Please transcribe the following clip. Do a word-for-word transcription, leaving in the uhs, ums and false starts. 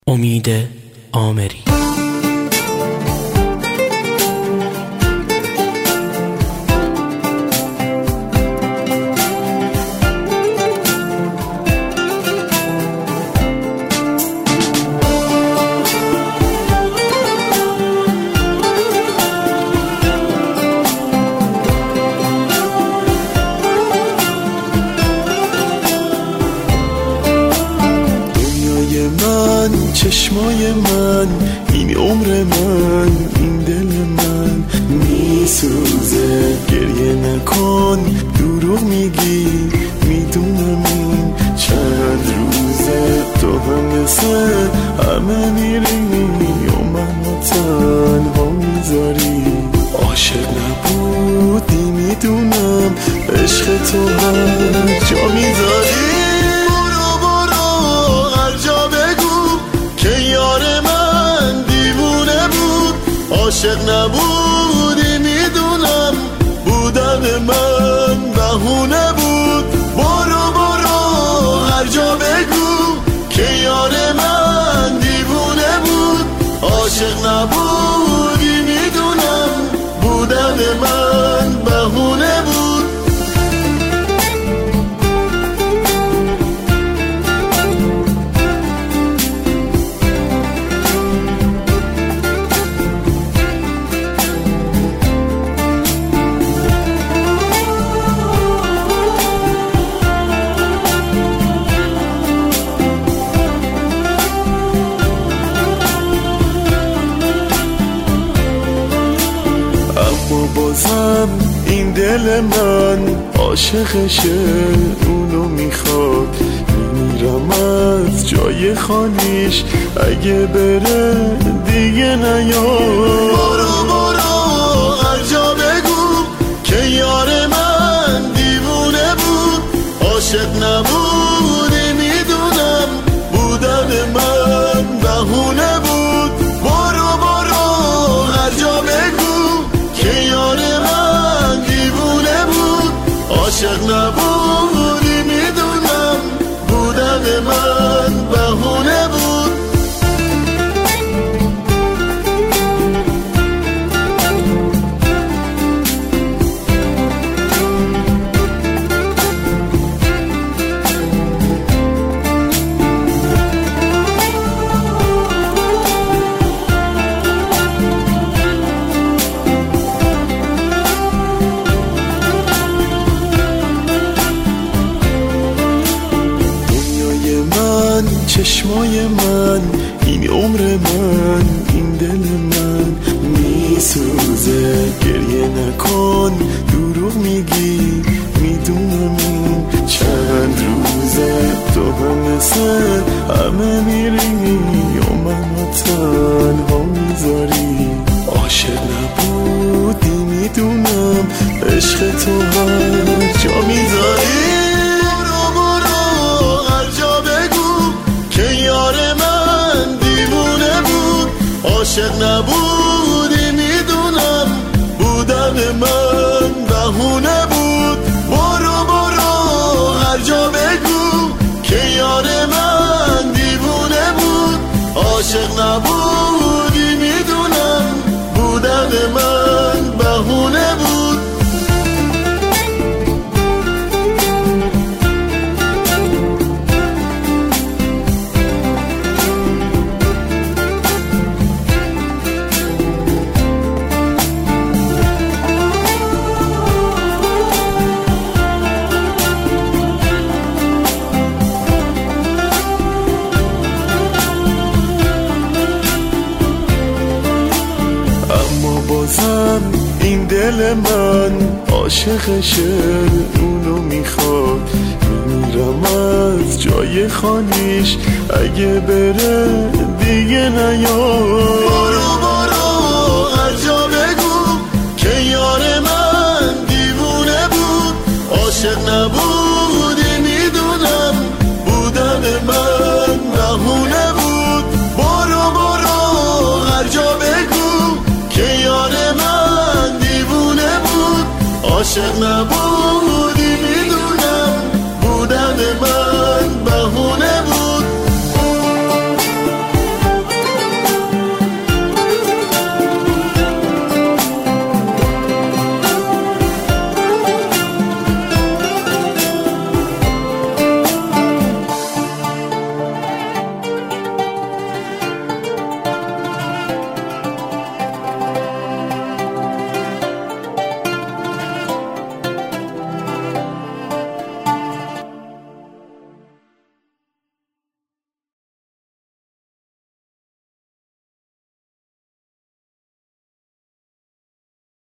امید آمری. چشمای من، این عمر من، این دل من میسوزه. گریه نکن، دروغ میگی، میدونم این چند روزه. تو هم مثل همه میری و منو تنها میذاری. عاشق نبودی میدونم، عشق تو هر جا میذاری. عاشق نبودی میدونم، بودن من بهونه بود. برو برو هر جا بگو که یار من دیوونه بود. عاشق نبودی میدونم، بودن من بهونه بود. بازم این دل من عاشقشه، اونو میخواد. میمیرم از جای خالیش، اگه بره دیگه نیاد. برو برو هر جا بگو که یار من دیوونه بود. عاشق نبودی میدونم، بودن من بهونه بود. برو برو هر جا بگو که یار من دیوونه بود. عاشق نبودی میدونم، بودن من بهونه بود. چشمای من، این عمر من، این دل من میسوزه. گریه نکن، دروغ میگی، میدونم این چند روزه. تو هم مثل همه میری و منو تنها میذاری. عاشق نبودی میدونم، عشق تو هر جا میذاری. عاشق نبودی میدونم، بودن من بهونه بود. برو برو هر جا بگو که یار من دیوونه بود. عاشق نبودی میدونم، بودن من بهونه بود. بازم این دل من عاشقشه، اونو میخواد. میمیرم از جای خالیش، اگه بره دیگه نیاد. برو برو هر جا بگو که یار من دیوونه بود. عاشق نبودی میدونم، بودن من بهونه بود. برو برو هر جا بگو که یار من دیوونه بود. عاشق نبود